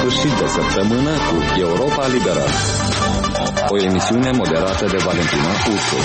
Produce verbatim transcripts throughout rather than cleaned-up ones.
sfârșit de săptămână cu Europa Liberă, o emisiune moderată de Valentina Ursu.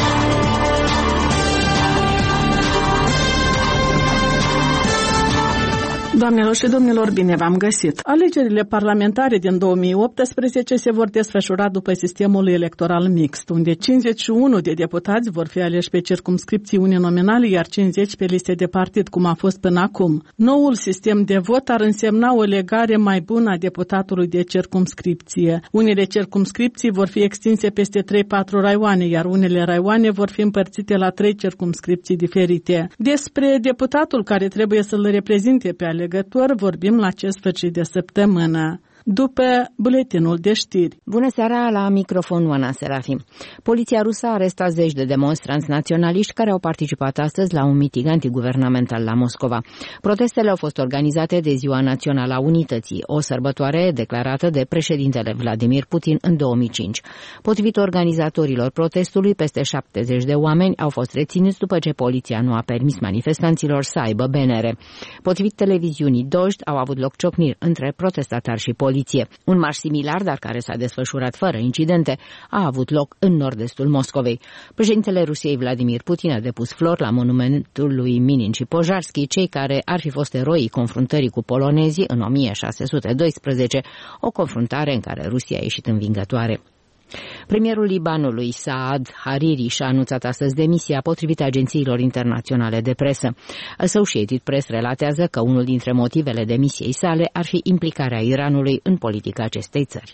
Doamnelor și domnilor, bine v-am găsit! Alegerile parlamentare din două mii optsprezece se vor desfășura după sistemul electoral mixt, unde cincizeci și unu de deputați vor fi aleși pe circumscripții uninominale, iar cincizeci pe liste de partid, cum a fost până acum. Noul sistem de vot ar însemna o legare mai bună a deputatului de circumscripție. Unele circumscripții vor fi extinse peste trei patru raioane, iar unele raioane vor fi împărțite la trei circumscripții diferite. Despre deputatul care trebuie să-l reprezinte pe alegător vorbim la acest sfârșit de săptămână, după buletinul de știri. Bună seara, la microfon Oana Serafim. Poliția rusă a arestat zeci de demonstranți naționaliști care au participat astăzi la un miting antiguvernamental la Moscova. Protestele au fost organizate de Ziua Națională a Unității, o sărbătoare declarată de președintele Vladimir Putin în două mii cinci. Potrivit organizatorilor protestului, peste șaptezeci de oameni au fost reținuți după ce poliția nu a permis manifestanților să aibă benere. Potrivit televiziunii Dojd, au avut loc ciocniri între protestatari și poliție. Un marș similar, dar care s-a desfășurat fără incidente, a avut loc în nord-estul Moscovei. Președintele Rusiei Vladimir Putin a depus flori la monumentul lui Minin și Pojarski, cei care ar fi fost eroii confruntării cu polonezii în o mie șase sute doisprezece, o confruntare în care Rusia a ieșit învingătoare. Premierul Libanului, Saad Hariri, și-a anunțat astăzi demisia, potrivit agențiilor internaționale de presă. Associated Press relatează că unul dintre motivele demisiei sale ar fi implicarea Iranului în politica acestei țări.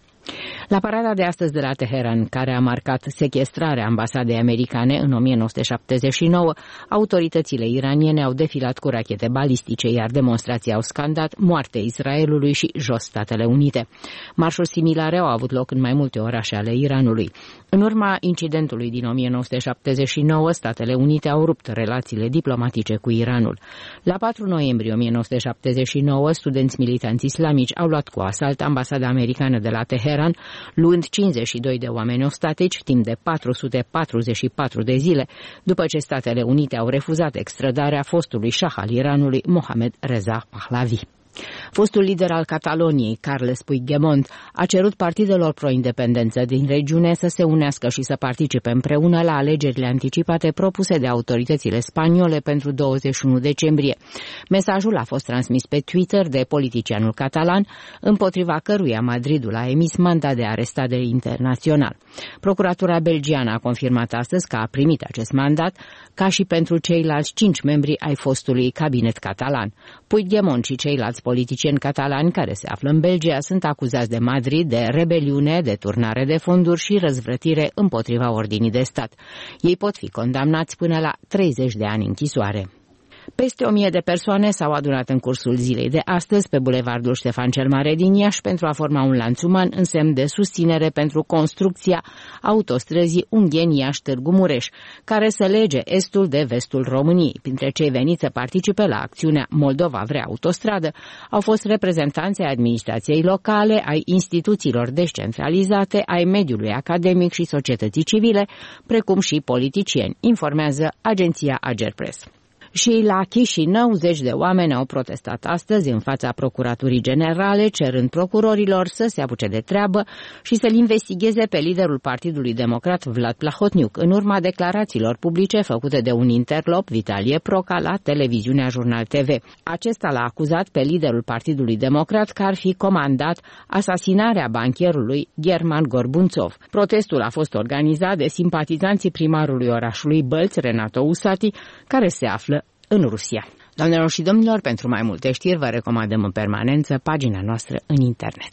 La parada de astăzi de la Teheran, care a marcat sechestrarea ambasadei americane în o mie nouă sute șaptezeci și nouă, autoritățile iraniene au defilat cu rachete balistice, iar demonstrații au scandat moarte Israelului și jos Statele Unite. Marșuri similare au avut loc în mai multe orașe ale Iranului. În urma incidentului din o mie nouă sute șaptezeci și nouă, Statele Unite au rupt relațiile diplomatice cu Iranul. La patru noiembrie o mie nouă sute șaptezeci și nouă, studenți militanți islamici au luat cu asalt ambasada americană de la Teheran, luând cincizeci și doi de oameni ostatici timp de patru sute patruzeci și patru de zile, după ce Statele Unite au refuzat extradarea fostului șah al Iranului, Mohamed Reza Pahlavi. Fostul lider al Cataloniei, Carles Puigdemont, a cerut partidelor pro-independență din regiune să se unească și să participe împreună la alegerile anticipate propuse de autoritățile spaniole pentru douăzeci și unu decembrie. Mesajul a fost transmis pe Twitter de politicianul catalan, împotriva căruia Madridul a emis mandat de arestare internațional. Procuratura belgiană a confirmat astăzi că a primit acest mandat, ca și pentru ceilalți cinci membri ai fostului cabinet catalan. Puigdemont și ceilalți politicieni catalani care se află în Belgia sunt acuzați de Madrid de rebeliune, de turnare de fonduri și răzvrătire împotriva ordinii de stat. Ei pot fi condamnați până la treizeci de ani închisoare. Peste o mie de persoane s-au adunat în cursul zilei de astăzi pe bulevardul Ștefan cel Mare din Iași pentru a forma un lanț uman în semn de susținere pentru construcția autostrăzii Ungheni-Iași-Târgu Mureș, care să lege estul de vestul României. Printre cei veniți să participe la acțiunea Moldova vrea autostradă au fost reprezentanții administrației locale, ai instituțiilor descentralizate, ai mediului academic și societății civile, precum și politicieni, informează agenția Agerpres. Și la Chișinău, zeci de oameni au protestat astăzi în fața Procuraturii Generale, cerând procurorilor să se apuce de treabă și să-l investigheze pe liderul Partidului Democrat Vlad Plahotniuc, în urma declarațiilor publice făcute de un interlop, Vitalie Proca, la televiziunea Jurnal T V. Acesta l-a acuzat pe liderul Partidului Democrat că ar fi comandat asasinarea bancherului German Gorbunțov. Protestul a fost organizat de simpatizanții primarului orașului Bălți, Renato Usati, care se află în Rusia. Doamnelor și domnilor, pentru mai multe știri vă recomandăm în permanență pagina noastră în internet.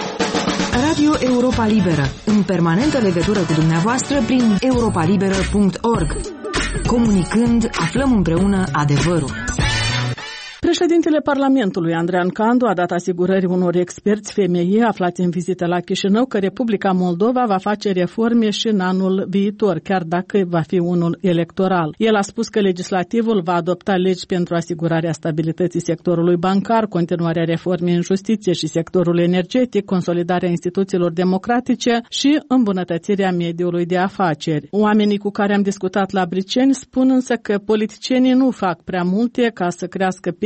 Radio Europa Liberă, în permanentă legătură cu dumneavoastră prin europa liberă punct org. Comunicând, aflăm împreună adevărul. Președintele Parlamentului, Andrean Candu, a dat asigurări unor experți femei aflați în vizită la Chișinău că Republica Moldova va face reforme și în anul viitor, chiar dacă va fi unul electoral. El a spus că legislativul va adopta legi pentru asigurarea stabilității sectorului bancar, continuarea reformei în justiție și sectorul energetic, consolidarea instituțiilor democratice și îmbunătățirea mediului de afaceri. Oamenii cu care am discutat la Briceni spun însă că politicienii nu fac prea multe ca să crească pensii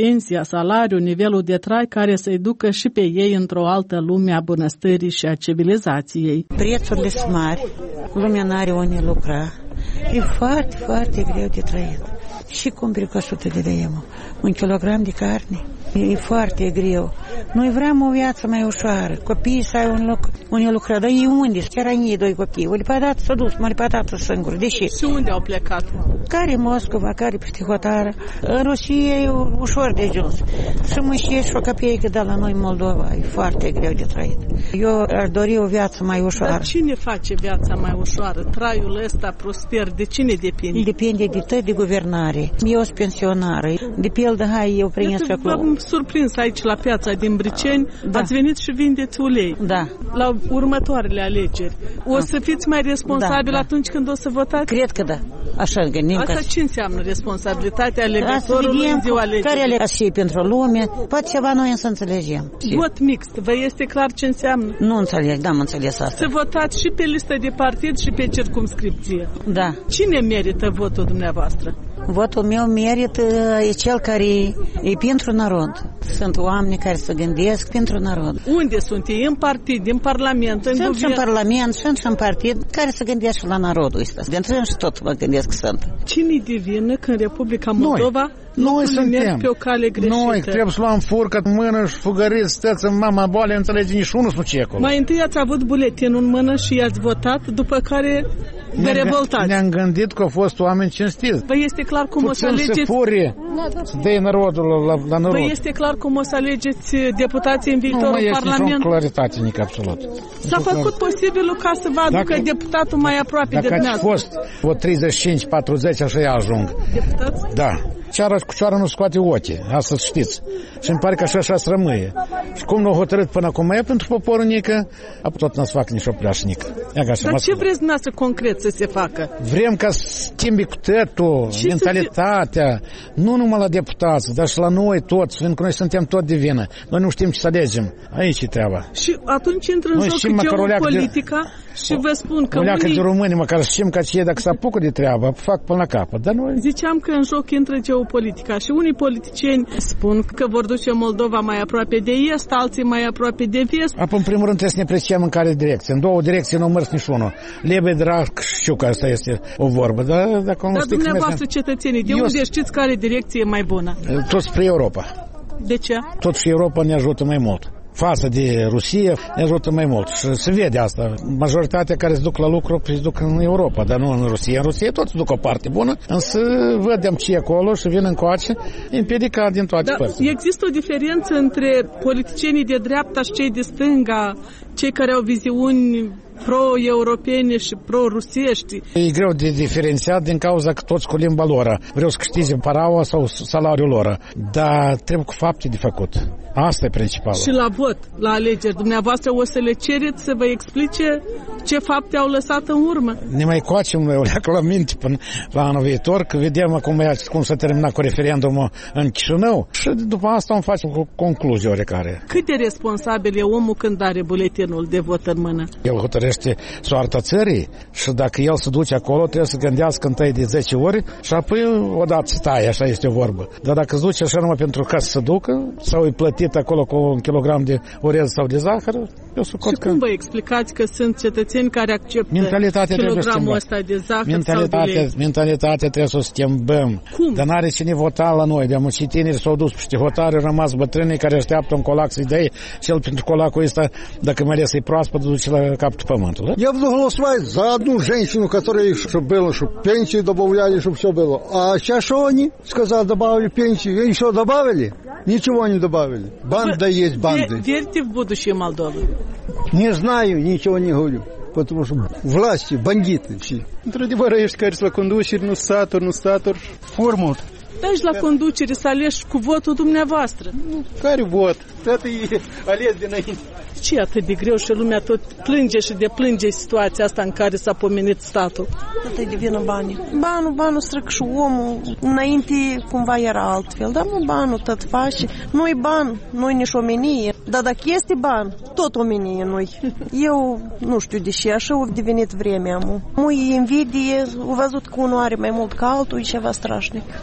pensia, salariul, nivelul de trai care să-i ducă și pe ei într-o altă lume a bunăstării și a civilizației. Prețurile sunt mari, lumea n-are unde lucra, e foarte, foarte greu de trăit. Și cumperi cu o sută de lei un kilogram de carne. E foarte greu. Noi vrem o viață mai ușoară. Copiii să ai un loc unde lucra. Dar ei unde? Chiar ai doi copii. O lipadat s-a dus, m-a lipadat singur. Deși? Și unde au plecat? Care Moscova, care peste hotară. În Rusia e ușor de ajuns. Să mâșiești o căpieică de la noi în Moldova. E foarte greu de trăit. Eu aș dori o viață mai ușoară. Dar cine face viața mai ușoară? Traiul ăsta prosper, de cine depinde? Depinde de tot de guvernare. Eu sunt pensionară. De pildă, hai, eu prins acolo. Surprins aici la piața din Briceni, da. Ați venit și vindeți ulei. Da. La următoarele alegeri. O da. Să fiți mai responsabili da, atunci da. Când o să votați? Cred că da. Așa gândim. Asta că... ce înseamnă responsabilitatea alegătorului în ziua alegerii? Care alegători pentru lume, poate ceva noi să înțelegem. Vot mixt, vă este clar ce înseamnă? Nu înțeleg, da, am înțeles asta. Să votați și pe listă de partid și pe circumscripție. Da. Cine merită votul dumneavoastră? Votul meu merită e cel care e pentru narod. Sunt oameni care se gândesc pentru narod. Unde sunt ei? În partid, în parlament, în sunt guvern? Sunt în parlament, sunt și în partid care se gândesc la narodul ăsta. Dintre și tot mă gândesc că sunt. Cine divină că în Republica Moldova noi suntem pe o cale greșită? Noi trebuie să luăm furcă în mână și fugăriți, stăți în mama boală, înțelege nici unul nu ce acolo. Mai întâi ați avut buletinul în mână și i-ați votat, după care vă revoltați. Ne-am gândit că au fost oameni cinstiți. Vă este clar cum puțin o să alegeți... să fure, să dea narodul la, la narod. Vă este clar cum o să alegeți deputații în viitorul nu, Parlament? Nu, mai claritate nici absolut. S-a făcut posibilul ca să vă aducă dacă, deputatul mai aproape de dumneavoastră. Dacă ați fost o treizeci și cinci patruzeci, așa ea ajung. Deputați? Da. Ceara cu cioară nu scoate ochii, asta să știți. Și îmi pare că așa așa să rămâie. Și cum nu a hotărât până acum e pentru poporul nică, a tot n-ați fac nici o pleașnică. Dar ce vreți dumneavoastră concret să se facă? Vrem ca să schimbi cu tătul, mentalitatea, nu numai la deputați, dar și la noi toți, pentru că noi suntem tot de vină. Noi nu știm ce să alegem. Aici e treaba. Și atunci intră în joc geopolitica de... și vă spun că unii... unii... de români, măcar știm că cei dacă se apucă de treabă, fac până la capăt. Dar noi... Ziceam că în joc intră geopolitica și unii politicieni spun că vor duce Moldova mai aproape de est, alții mai aproape de vest. Apoi, în primul rând, trebuie să ne precizăm în care direcție. În două direcții nu mers nici unul. Lebe, drag, știu că asta este o vorbă. Dar, dacă dar dumneavoastră, cetățenii, de Eu... unde știți care direcție e mai bună? Tot spre Europa. De ce? Tot și Europa ne ajută mai mult. Față de Rusia ne ajută mai mult. Și se vede asta. Majoritatea care se duc la lucru se duc în Europa, dar nu în Rusia. În Rusia tot se duc o parte bună, însă vedem ce e acolo și vin încoace împiedicat din toate părțile. Există o diferență între politicienii de dreapta și cei de stânga, cei care au viziuni pro-europene și pro-rusești. E greu de diferențiat din cauza că toți cu limba lor. Vreau să câștige paraua sau salariul lor. Dar trebuie cu fapte de făcut. Asta e principalul. Și la vot, la alegeri, dumneavoastră o să le cereți să vă explice ce fapte au lăsat în urmă? Ne mai coacem noi o leacă la minte până la anul viitor, că vedem acum cum s-a terminat cu referendumul în Chișinău și după asta o facem cu concluzii oricare. Cât de responsabil e omul când are buletinul de vot în mână? El hotărăște soarta țării și dacă el se duce acolo trebuie să gândească întâi de zece ori și apoi odată stai, așa este o vorbă. Dar dacă se duce așa numai pentru ca să se ducă sau îi plătit acolo cu un kilogram de orez sau de zahăr, eu suport că... Și cum vă explicați că sunt cetățeni care acceptă kilogramul ăsta de zahăr mentalitatea, sau de lei? Mentalitatea trebuie să o schimbăm. Cum? Dar n-are cine vota la noi. De-am și tineri s-au dus peste hotare, au rămas bătrânii care așteaptă un colac să-i dai și el pentru colacul ăsta, dacă mai ales e proaspăt, duce la capătul pământului. Я буду голосовать за одну женщину, которая, чтобы было, чтобы пенсию добавляли, чтобы все было. А сейчас что они? Сказали, добавили пенсию. И что, добавили? Ничего не добавили. Банда есть банды. Верите в будущее Молдовы? Не знаю, ничего не говорю. Потому что власти, бандиты все. Într-adevăr, ești care la conduceri, nu satur, nu satur. Formul. Deci la conducere să aleși cu votul dumneavoastră. Care vot? Tot e ales dinainte. Ce e atât de greu și lumea tot plânge și deplânge situația asta în care s-a pomenit statul? Tot e de vină banii. Banul, banul stric și omul. Înainte cumva era altfel, dar nu banul tot face. Nu-i ban, nu-i nici omenie. Dar dacă este ban, tot omenie nu-i. Eu nu știu de ce, așa a devenit vremea. Mu-i invidie, au văzut că unul are mai mult ca altul, e ceva strașnic. Cine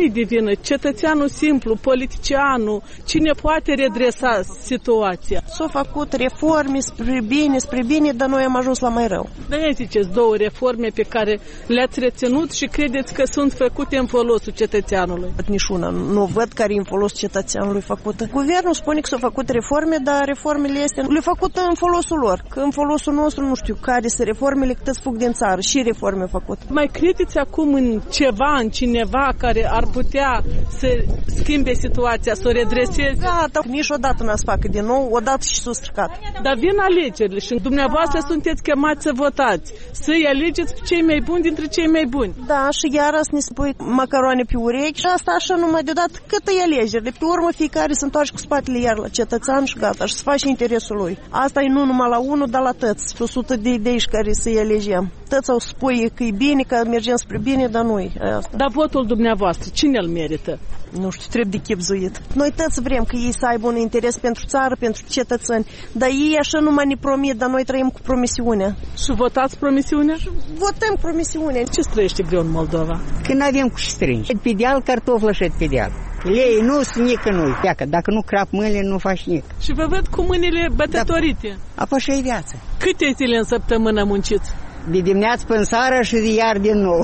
de vină? Cetățeanul simplu, politicianul, cine poate redresa situația? S-au făcut reforme spre bine, spre bine, dar noi am ajuns la mai rău. Dar ia ziceți două reforme pe care le-ați reținut și credeți că sunt făcute în folosul cetățeanului. Nici una nu văd care e în folos cetățeanului făcută. Guvernul spune că s-au făcut reforme, dar reformele este le făcut în folosul lor. Că în folosul nostru nu știu care sunt reformele, cât fug din țară și reforme făcute. Mai credeți acum în ceva, în cineva care ar putea să schimbe situația, să o redreseze? Gata, niciodată n-ați facă din nou, odată și s-a stricat. Dar vin alegerile și dumneavoastră da. Sunteți chemați să votați, să-i alegeți pe cei mai buni dintre cei mai buni. Da, și iar să ne spui macaroane pe urechi și asta așa numai deodată cât e alegerile. Pe urmă fiecare se întoarce cu spatele iar la cetățean și gata, și să faci interesul lui. Asta e nu numai la unul, dar la tăți. O sută de idei care să-i alegem. Tăți au spui că e bine, că mergem spre bine, dar nu-i asta. Dar votul dumneavoastră, cine îl merită? Nu știu, trebuie de chipzuit. Noi toți vrem că ei să aibă un interes pentru țară, pentru cetățeni, dar ei așa numai ne promit, dar noi trăim cu promisiunea. Și votați promisiunea? Votăm promisiunea. Ce străiește greu în Moldova? Că n-avem cu ce strângi. Pe deal cartoflă și pe deal. Lei nu sunt nică nu. Iacă, dacă nu crap mâinile, nu faci nic. Și vă văd cu mâinile bătătorite. Da. Apoi și-i viață. Câte zile în săptămână munciți? De dimineață până seară și de iar din nou.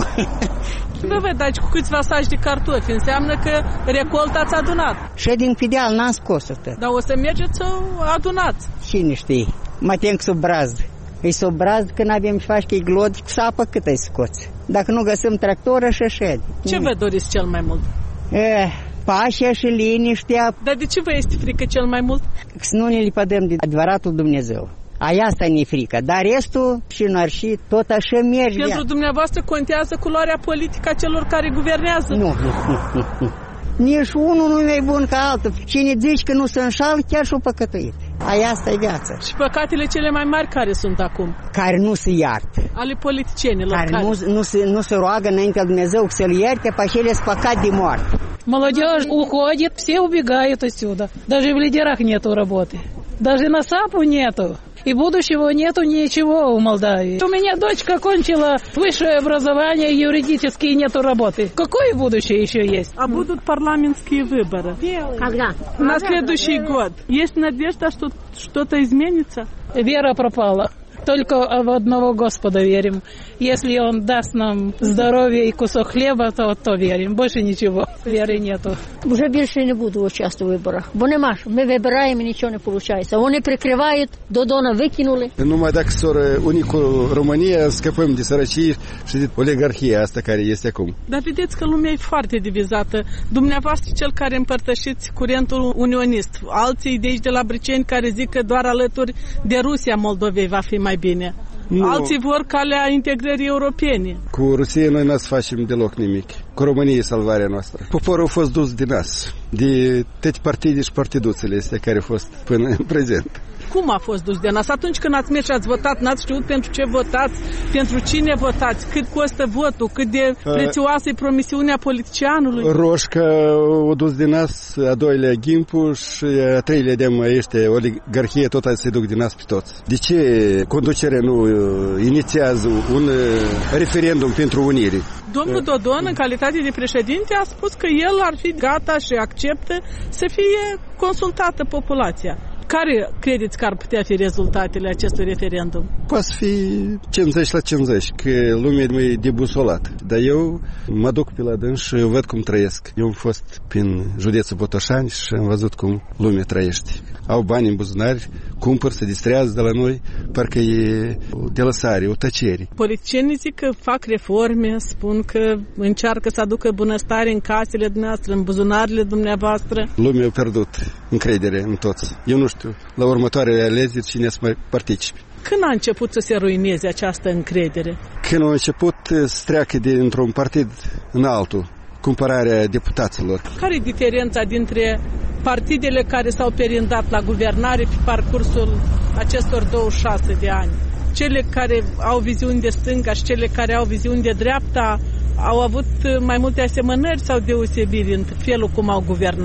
Vă văd aici cu câțiva saci de cartofi. Înseamnă că recolta ați adunat. Și din fideal n-am scos atât. Dar o să mergeți să adunați. Cine știe? Mă tenc sub brazdă. E sub brazdă când avem ce faci că e glod cu sapă cât ai scoți. Dacă nu găsim tractoră și șed. Ce vă doriți cel mai mult? Eh, pașa și liniștea. Dar de ce vă este frică cel mai mult? Că să nu ne lipădăm de adevăratul Dumnezeu. Aia asta ne-e frică, dar restul și n-ar și tot așa merge. Pentru dumneavoastră contează culoarea politică a celor care guvernează? Nu, nu, nu, nu, nu. Nici unul nu e mai bun ca altul. Cine zici că nu se înșală, chiar și-o păcătuit. Aia asta e viața. Și păcatele cele mai mari care sunt acum? Care nu se iartă. Ale politicienilor. Care, care? Nu, nu, se, nu se roagă înaintea Dumnezeu să-l ierte, pe acele spăcat de moarte. Молодежь уходит, все убегают отсюда. Даже в лидерах нету работы. Даже на САПу нету. И будущего нету ничего в Молдавии. У меня дочка кончила высшее образование, юридически нету работы. Какое будущее еще есть? А будут парламентские выборы. Когда? На следующий год. Есть надежда, что что-то изменится? Вера пропала. Только в одного Господа верим. Если Он даст нам здоровье и кусок хлеба, то, то верим. Больше ничего. Веры нету. Уже больше не буду участвовать в выборах. Бо нема, мы выбираем, и ничего не получается. Они прикрывают, Додона выкинули. Numai dacă soră unii cu România, scăpăm de sărăcie și de oligarhia asta care este acum. Dar vedeți că lumea e foarte divizată. Dumneavoastră cel care împărtășiți curentul unionist. Alții de aici de la Briceni care zic că doar alături de Rusia Moldovei va fi mai bine. Nu. Alții vor calea integrării europene. Cu Rusia noi n-ați facem deloc nimic. Cu România e salvarea noastră. Poporul a fost dus de nas, de toate partide și partiduțele astea care au fost până în prezent. Cum a fost dus de nas? Atunci când ați mers și ați votat, n-ați știut pentru ce votați, pentru cine votați, cât costă votul, cât de prețioasă e promisiunea politicianului? Roșca o dus de nas, a doilea Ghimpu și a treilea de-am este oligarhie, tot se duc de nas pe toți. De ce conducerea nu inițiază un referendum pentru unire? Domnul Dodon, în calitate de președinte, a spus că el ar fi gata și acceptă să fie consultată populația. Care credeți că ar putea fi rezultatele acestui referendum? Poate fi cincizeci la cincizeci, că lumea e debusolată. Dar eu mă duc pe la dâns și eu văd cum trăiesc. Eu am fost prin județul Botoșani și am văzut cum lumea trăiește. Au bani în buzunari, cumpăr, se distrează de la noi, parcă e o delăsare, o tăcere. Politicienii zic că fac reforme, spun că încearcă să aducă bunăstare în casele dumneavoastră, în buzunarele dumneavoastră. Lumea a pierdut încredere în toți. Eu nu știu, la următoarele alegeri cine să mai participe. Când a început să se ruineze această încredere? Când a început să treacă dintr-un partid în altul, cumpărarea deputaților. Care e diferența dintre partidele care s-au perindat la guvernare pe parcursul acestor douăzeci și șase de ani? Cele care au viziuni de stânga și cele care au viziuni de dreapta au avut mai multe asemănări sau deosebiri în felul cum au guvernat?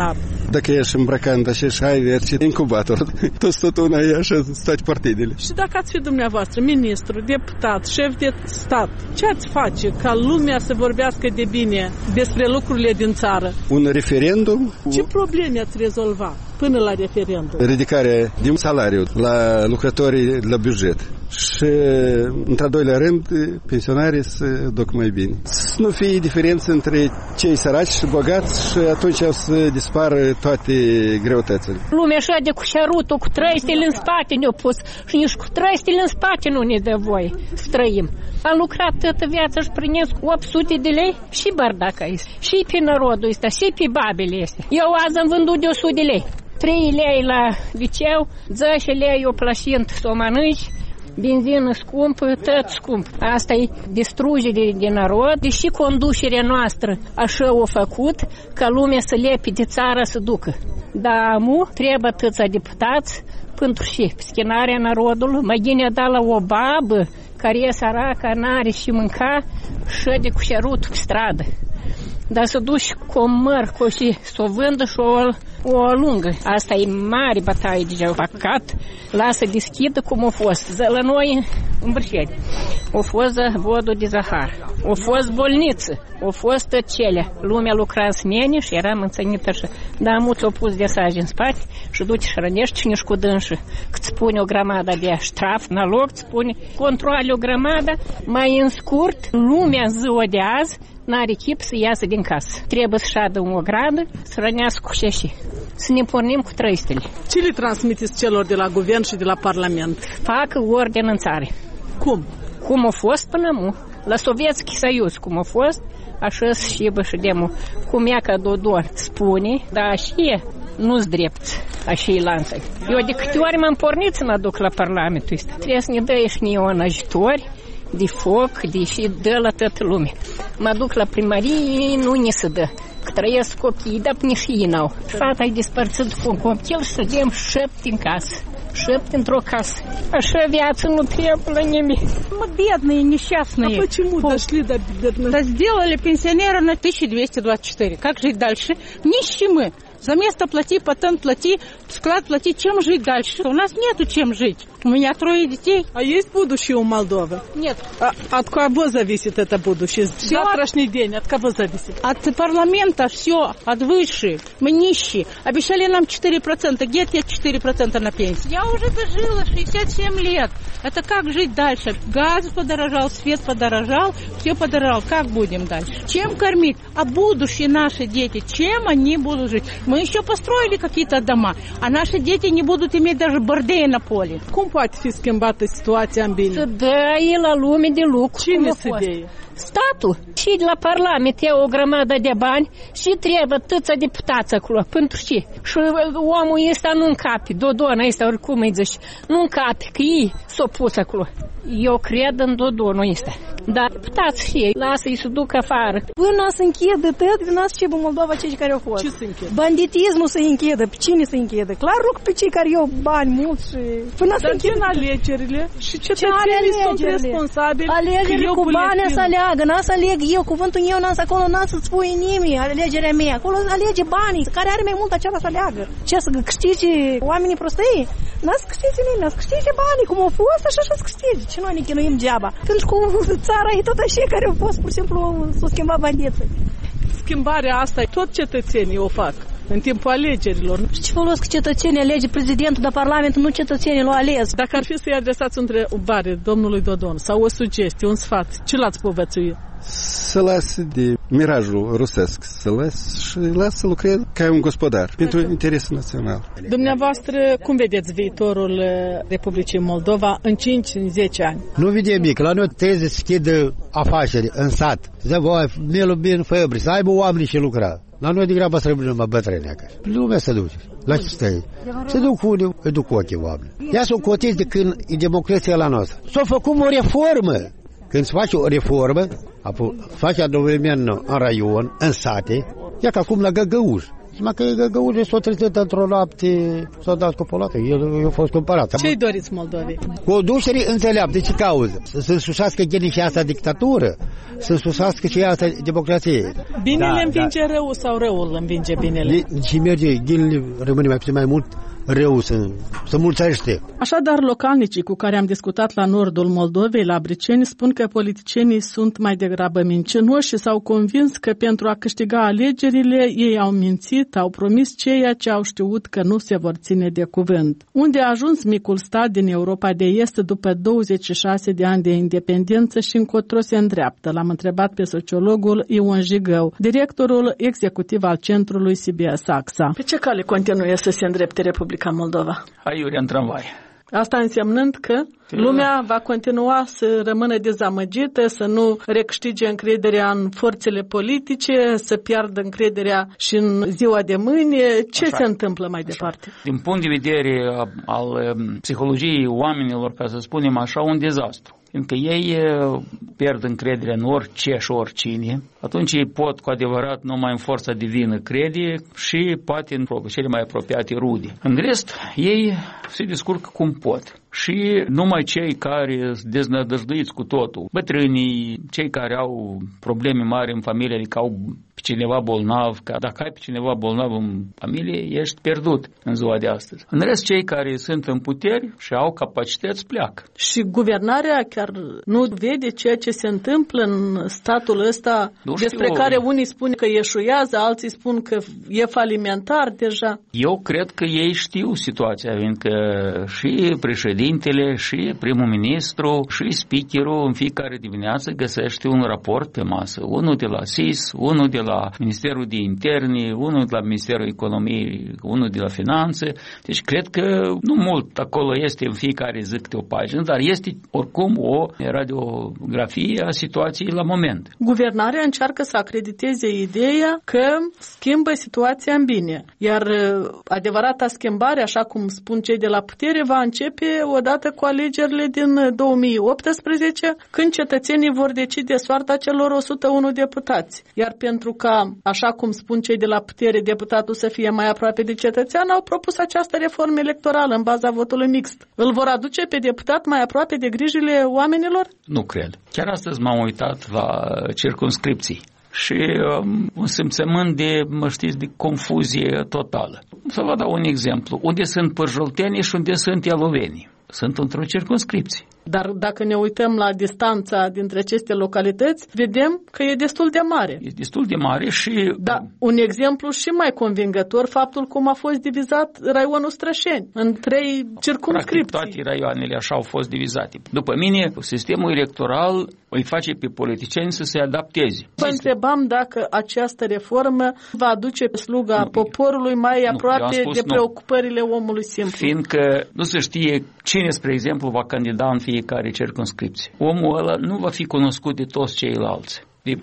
Dacă ești îmbrăcând așa și ai versi incubator, toți tot una e așa stai partidele. Și dacă ați fi dumneavoastră ministru, deputat, șef de stat, ce ați face ca lumea să vorbească de bine despre lucrurile din țară? Un referendum? Ce probleme ați rezolva până la referendum? Ridicarea din salariu la lucrătorii la buget. Și, într-al doilea rând, pensionarii să duc mai bine. Să nu fie diferență între cei săraci și bogați și atunci o să dispară toate greutățile. Lumea așa de cu șarutul, cu trăistele în spate ne-au pus și nici cu trăistele în spate nu ne dă voie să trăim. Am lucrat toată viața și primesc opt sute de lei și bardaca este. Și pe narodul ăsta, și pe babele este. Eu azi am vândut de o sută de lei. trei lei la liceu, zece lei o plășint să o mănânci, benzină scumpă, tot scump. Asta e distrugere de narod, deși conducerea noastră așa o făcut, ca lumea să lepe de țară să ducă. Dar mu trebuie atâția deputați pentru și schinarea narodului. Mai gine da la o babă care e săracă, n-are și mânca și de cu șerutul pe stradă. Dar să duci cu o măr, cu și să o vândă și o, o lungă. Asta e mare bătaie deja, păcat. Lasă deschidă cum a fost. La noi în Bârșeni. A fost vodul de zahar. A fost bolniță. A fost cele. Lumea lucra în smene și era mânțănită așa. Dar mulți au pus de saj în spate și duci și rănești și nici cu dânșă. Cât spune o grămadă de ștraf, nalog, spune controle o grămadă. Mai în scurt, lumea în ziua de azi n-are chip să iasă din casă. Trebuie să șadă o gradă, să rănească cu șeși. Să ne pornim cu trăistele. Ce le transmiteți celor de la guvern și de la parlament? Facă ordine în țară. Cum? Cum a fost până mu. La Sovietski Soiuz, cum a fost, așa și bă și demu. Cum ea ca Dodon spune, dar așa e, nu-s drept, așa e lanță. Eu de câte ori m-am pornit să mă duc la parlamentul ăsta. Trebuie să ne dă și ne un ajutori de foc, de și dă la toată lumea. Mă duc la primărie, nu ne se dă. Că trăiesc copiii, dar nici ei n-au. Fata e despărțit cu un copil și stădem șapte în casă. Șapte într-o casă. Așa viață nu trebuie la nimic. Мы бедные, несчастные. А почему дошли до бедности? Да сделали пенсионера на тысяча двести двадцать четыре. Как жить дальше? Нищие мы. За место плати, патент плати, склад плати. Чем жить дальше? У нас нету чем жить. У меня трое детей. А есть будущее у Молдовы? Нет. А от кого зависит это будущее? Все завтрашний день от кого зависит? От парламента все, от высших. Мы нищие. Обещали нам четыре процента. Где те четыре процента на пенсию? Я уже дожила шестьдесят семь лет. Это как жить дальше? Газ подорожал, свет подорожал, все подорожало. Как будем дальше? Чем кормить? А будущие наши дети, чем они будут жить? Мы еще построили какие-то дома, а наши дети не будут иметь даже бордеи на поле. Cum poate fi schimbată situația în bine? Să dai la lume de lucru. Cine să dea? Statul. Și de la parlament e o grămadă de bani și trebuie atâția deputați acolo. Pentru ce? Și omul ăsta nu încape, Dodona ăsta, oricum îi zici, nu încape, că ei s-au pus acolo. Eu cred în Dodonul ăsta. Dar deputați și ei, lasă-i să ducă afară. Până să închidă tot, vinați și în Moldova cei care au fost. Ce să închidă? Banditismul să închidă. Pe cine să închidă? Clar rog pe cei care au bani mulți și... Până să închidă. Dar alegerile și cetățenii sunt responsabili. Alegerile cu bani să aleagă, n-a să aleg eu, cuvântul eu n-am să acolo, n-am să-ți spui nimeni alegerea mea. Acolo alege banii, care are mai mult acela să aleagă. Ce, să câștige oamenii prostăi? N-a să câștige nimeni, n-a să câștige banii, cum au fost, așa și-a să câștige. Ce noi ne chinuim deaba? Pentru că țara e tot așa care au fost, pur și simplu, s-au schimbat bandiții. Schimbarea asta, tot cetățenii o fac în timpul alegerilor. Și ce folos că cetățenii alege prezidentul, dar parlamentul nu cetățenii l-au ales. Dacă ar fi să-i adresați o întrebare domnului Dodon sau o sugestie, un sfat, ce l-ați povățui? Să lase de mirajul rusesc, să lase și lasă să lucreze ca un gospodar pentru interesul național. Dumneavoastră, cum vedeți viitorul Republicii Moldova în cinci zece ani? Nu vedem mic, la noi trebuie să schidă afaceri în sat. Să voi, mielul bine făbri, să aibă oameni și lucra. La noi degrabă să rămânem numai bătrâni acasă. Lumea se duce. La ce stai? Se duc unii, îi duc ochii oameni. Ia să o cotezi de când e democrația la noastră. S-a făcut o reformă. Când se face o reformă, apoi face adoveriment în raion, în sate, ia ca acum la Găgăuș. Numai că găgăurile s-au trezit într-o noapte, s-au dat cu polată, el a fost cumpărat. Ce-i doriți Moldovei? Cu o ducere înțeleaptă, ce cauză? Să însușească ghenii și asta dictatură, să însușească și asta democrație. Binele da, învinge da. răul sau răul învinge binele? Și merge, ghenile rămâne mai puțin mai mult, rău să, să mulțește. Așadar, localnicii cu care am discutat la nordul Moldovei, la Briceni, spun că politicienii sunt mai degrabă mincinoși și s-au convins că pentru a câștiga alegerile ei au mințit, au promis ceea ce au știut că nu se vor ține de cuvânt. Unde a ajuns micul stat din Europa de Est după douăzeci și șase de ani de independență și încotro se îndreaptă? L-am întrebat pe sociologul Ion Jigău, directorul executiv al centrului C B S AXA. Pe ce cale continuă să se îndrepte Republica Moldova? Aiurea în tramvai. Asta însemnând că lumea va continua să rămână dezamăgită, să nu recâștige încrederea în forțele politice, să piardă încrederea și în ziua de mâine. Ce Așa. se întâmplă mai așa. departe? Din punct de vedere al psihologiei oamenilor, ca să spunem așa, un dezastru. Fiindcă ei pierd încrederea în orice și oricine, atunci ei pot cu adevărat numai în forța divină crede și poate în cele mai apropiate rude. În rest, ei se descurcă cum pot. Și numai cei care sunt deznădăjduiți cu totul, bătrânii, cei care au probleme mari în familie, adică au cineva bolnav, că dacă ai pe cineva bolnav în familie, ești pierdut în ziua de astăzi. În rest, cei care sunt în puteri și au capacități pleacă. Și guvernarea chiar nu vede ceea ce se întâmplă în statul ăsta, nu despre știu. care unii spun că eșuează, alții spun că e falimentar deja? Eu cred că ei știu situația, fiindcă și președintele, și primul ministru, și speakerul în fiecare dimineață găsește un raport pe masă. Unul de la S I S, unul de la la Ministerul de Interne, unul de la Ministerul Economiei, unul de la Finanțe. Deci cred că nu mult acolo este în fiecare zi câte o pagină, dar este oricum o radiografie a situației la moment. Guvernarea încearcă să acrediteze ideea că schimbă situația în bine, iar adevărata schimbare, așa cum spun cei de la putere, va începe odată cu alegerile din două mii optsprezece, când cetățenii vor decide soarta celor o sută unu deputați. Iar pentru ca, așa cum spun cei de la putere, deputatul să fie mai aproape de cetățean, au propus această reformă electorală în baza votului mixt. Îl vor aduce pe deputat mai aproape de grijile oamenilor? Nu cred. Chiar astăzi m-am uitat la circumscripții și um, un simțământ de, mă știți, de confuzie totală. Să vă dau un exemplu. Unde sunt pârjoltenii și unde sunt ialoveni? Sunt într-o circumscripție. Dar dacă ne uităm la distanța dintre aceste localități, vedem că e destul de mare. E destul de mare și... Da, un exemplu și mai convingător, faptul cum a fost divizat raionul Strășeni în trei circumscripții. Practic toate raioanele așa au fost divizate. După mine, sistemul electoral îi face pe politicieni să se adapteze. Vă întrebam dacă această reformă va aduce pe sluga nu, poporului mai aproape de preocupările nu. omului simplu. Fiindcă nu se știe cine, spre exemplu, va candida în fiecare circumscripție. Omul ăla nu va fi cunoscut de toți ceilalți. De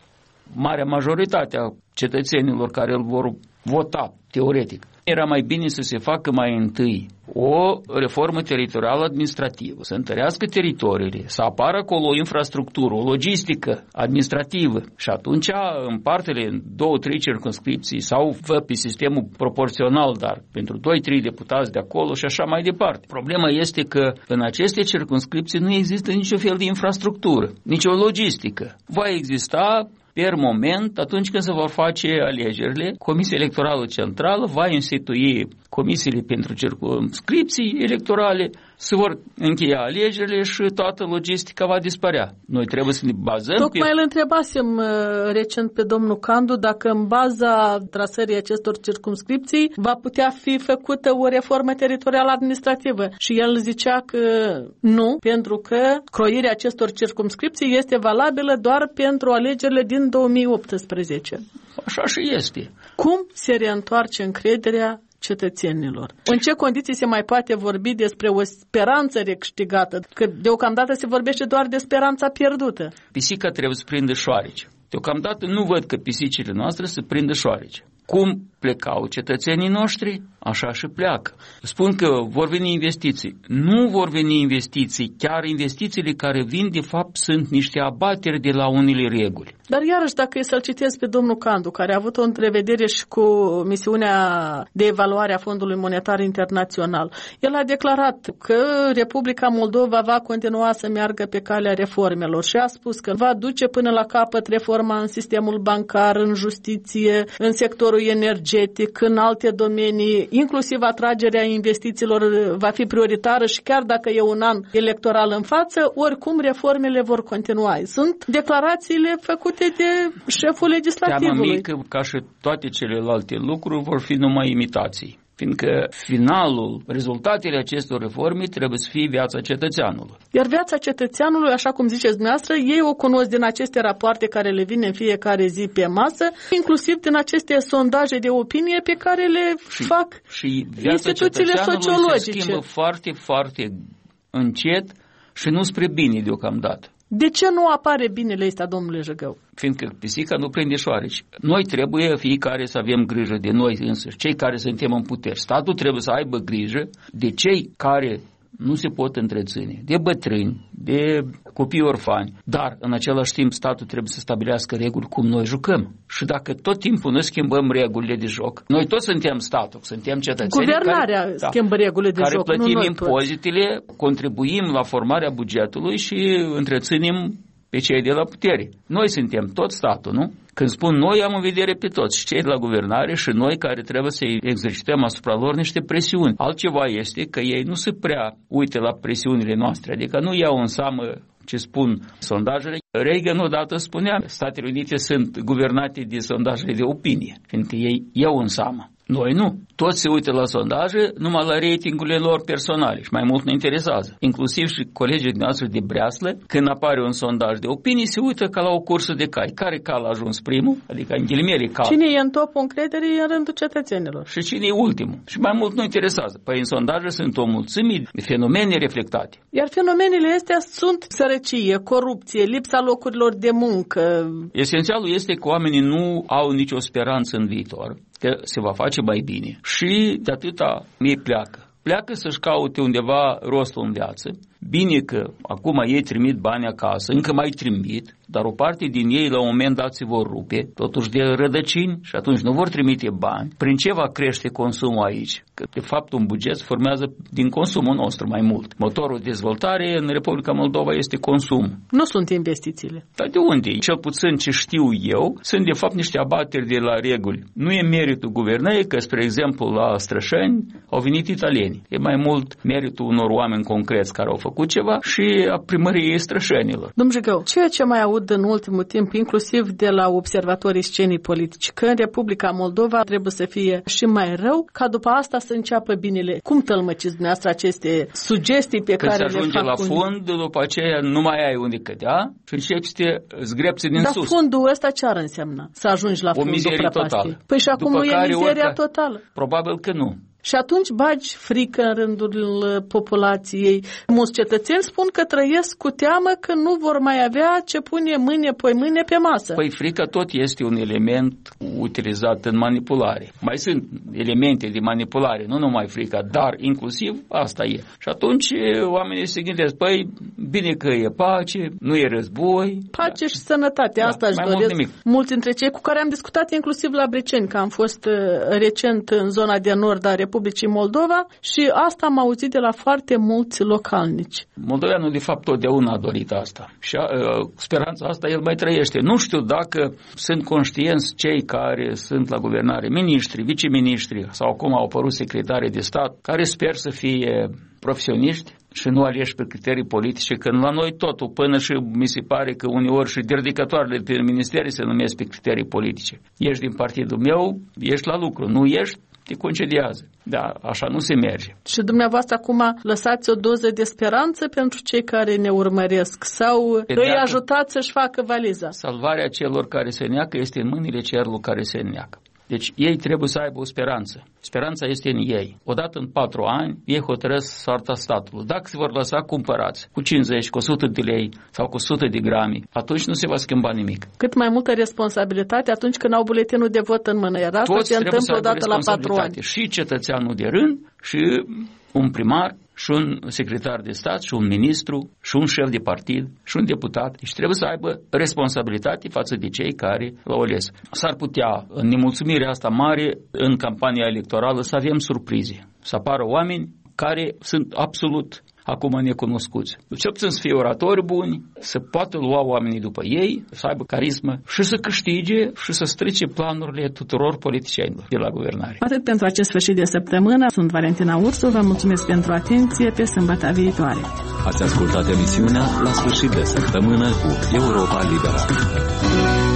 marea majoritate a cetățenilor care îl vor vota, teoretic. Era mai bine să se facă mai întâi o reformă teritorială administrativă, să întărească teritoriile, să apară acolo o infrastructură, o logistică administrativă și atunci în partele în două, trei circumscripții sau vă pe sistemul proporțional, dar pentru doi, trei deputați de acolo și așa mai departe. Problema este că în aceste circumscripții nu există niciun fel de infrastructură, nicio logistică. Va exista per moment, atunci când se vor face alegerile, Comisia Electorală Centrală va institui comisiile pentru circumscripții electorale, se vor încheia alegerile și toată logistica va dispărea. Noi trebuie să ne bazăm Tocmai pe... îl întrebasem recent pe domnul Candu dacă în baza trasării acestor circumscripții va putea fi făcută o reformă teritorială administrativă. Și el zicea că nu, pentru că croirea acestor circumscripții este valabilă doar pentru alegerile din două mii optsprezece. Așa și este. Cum se reîntoarce încrederea cetățenilor? În ce condiții se mai poate vorbi despre o speranță recâștigată? Că deocamdată se vorbește doar de speranța pierdută. Pisica trebuie să prindă șoarece. Deocamdată nu văd că pisicile noastre să prindă șoarece. Cum plecau cetățenii noștri, așa și pleacă. Spun că vor veni investiții. Nu vor veni investiții, chiar investițiile care vin, de fapt, sunt niște abateri de la unele reguli. Dar iarăși, dacă e să-l citesc pe domnul Candu, care a avut o întrevedere și cu misiunea de evaluare a Fondului Monetar Internațional, el a declarat că Republica Moldova va continua să meargă pe calea reformelor și a spus că va duce până la capăt reforma în sistemul bancar, în justiție, în sectorul energetic, în alte domenii, inclusiv atragerea investițiilor va fi prioritară și chiar dacă e un an electoral în față, oricum reformele vor continua. Sunt declarațiile făcute de șeful legislativului. Teama mică, ca și toate celelalte lucruri, vor fi numai imitații. Fiindcă finalul, rezultatele acestor reforme trebuie să fie viața cetățeanului. Iar viața cetățeanului, așa cum ziceți dumneavoastră, ei o cunosc din aceste rapoarte care le vin în fiecare zi pe masă, inclusiv din aceste sondaje de opinie pe care le și, fac și instituțiile sociologice. Se schimbă foarte, foarte încet și nu spre bine deocamdată. De ce nu apare binele ăsta, domnule Jăgău? Fiindcă pisica nu prinde șoareci. Noi trebuie fiecare să avem grijă de noi însuși, cei care suntem în putere. Statul trebuie să aibă grijă de cei care nu se pot întreține, de bătrâni, de copii orfani, dar în același timp statul trebuie să stabilească reguli cum noi jucăm. Și dacă tot timpul noi schimbăm regulile de joc, noi toți suntem statul, suntem cetățenii. Guvernarea care, schimbă da, regulile de care joc, plătim nu noi impozitele, toți. Contribuim la formarea bugetului și întreținem pe cei de la putere. Noi suntem tot statul, nu? Când spun noi, am în vedere pe toți, și cei de la guvernare și noi care trebuie să exercităm asupra lor niște presiuni. Altceva este că ei nu se prea uită la presiunile noastre, adică nu iau în seamă ce spun sondajele. Reagan odată spunea, Statele Unite sunt guvernate de sondajele de opinie, fiindcă ei iau în seamă. Noi nu. Toți se uită la sondaje numai la ratingurile lor personale și mai mult ne interesează. Inclusiv și colegii noastre de breaslă, când apare un sondaj de opinii, se uită ca la o cursă de cai. Care cal a ajuns primul? Adică în ghilimele cal. Cine e în topul încrederii în rândul cetățenilor? Și cine e ultimul? Și mai mult nu interesează. Păi în sondaje sunt o mulțime de fenomene reflectate. Iar fenomenele astea sunt sărăcie, corupție, lipsa locurilor de muncă. Esențialul este că oamenii nu au nicio speranță în viitor, că se va face mai bine și de atâta ei pleacă. Pleacă să-și caute undeva rostul în viață. Bine că acum ei trimit bani acasă, încă mai trimit, dar o parte din ei la un moment dat se vor rupe, totuși de rădăcini și atunci nu vor trimite bani. Prin ce va crește consumul aici? Că de fapt un buget se formează din consumul nostru mai mult. Motorul de dezvoltare în Republica Moldova este consum. Nu sunt investițiile. Dar de unde? Cel puțin ce știu eu, sunt de fapt niște abateri de la reguli. Nu e meritul guvernării că, spre exemplu, la Strășani au venit italieni. E mai mult meritul unor oameni concreți care au făcut ceva și a primăriei Strășanilor. Domnul Jăgău, ceea ce mai aud în ultimul timp, inclusiv de la observatorii scenii politici, că în Republica Moldova trebuie să fie și mai rău, ca după asta să înceapă binele. Cum tălmăciți dumneavoastră aceste sugestii pe Când care le fac? Când se ajunge la fund, după aceea nu mai ai unde cădea și începi să te zgrepți din Dar sus. Dar fundul ăsta ce ar însemna? Să ajungi la o fundul mizerie totală. Păi și acum după nu e mizeria orică, totală. Probabil că nu. Și atunci bagi frică în rândul populației. Mulți cetățeni spun că trăiesc cu teamă că nu vor mai avea ce pune mâine poi mâine pe masă. Păi frica tot este un element utilizat în manipulare. Mai sunt elemente de manipulare, nu numai frica, dar inclusiv asta e. Și atunci oamenii se gândesc, păi bine că e pace, nu e război. Pace da. și sănătate, da, asta își doresc mulți dintre cei cu care am discutat inclusiv la Briceni, că am fost recent în zona de nord a Republicii Republicii Moldova și asta am auzit de la foarte mulți localnici. Moldoveanul de fapt totdeauna a dorit asta și uh, speranța asta el mai trăiește. Nu știu dacă sunt conștienți cei care sunt la guvernare, miniștri, viceministri sau acum au apărut secretari de stat, care sper să fie profesioniști și nu aleși pe criterii politice, când la noi totul, până și mi se pare că uneori și dedicatoarele pe ministeri se numesc pe criterii politice. Ești din partidul meu, ești la lucru, nu ești, te concediază. Da, așa nu se merge. Și dumneavoastră acum lăsați o doză de speranță pentru cei care ne urmăresc sau pe îi ajutați să-și facă valiza? Salvarea celor care se neacă este în mâinile celor care se neacă. Deci ei trebuie să aibă o speranță. Speranța este în ei. Odată în patru ani, ei hotărăsc soarta statului. Dacă se vor lăsa cumpărați cu cincizeci, cu o sută de lei sau cu o sută de grame, atunci nu se va schimba nimic. Cât mai multă responsabilitate atunci când au buletinul de vot în mână. Iar asta Toți se întâmplă odată la patru ani. Și cetățeanul de rând, și un primar, și un secretar de stat, și un ministru, și un șef de partid, și un deputat. Deci trebuie să aibă responsabilitate față de cei care l-au ales. S-ar putea, în nemulțumirea asta mare, în campania electorală, să avem surprize. Să apară oameni care sunt absolut acum necunoscuți. Cel puțin să fie oratori buni, să poată lua oamenii după ei, să aibă carismă și să câștige și să strice planurile tuturor politicienilor de la guvernare. Atât pentru acest sfârșit de săptămână. Sunt Valentina Ursu, vă mulțumesc pentru atenție, pe sâmbătă viitoare. Ați ascultat emisiunea La sfârșit de săptămână cu Europa Liberă.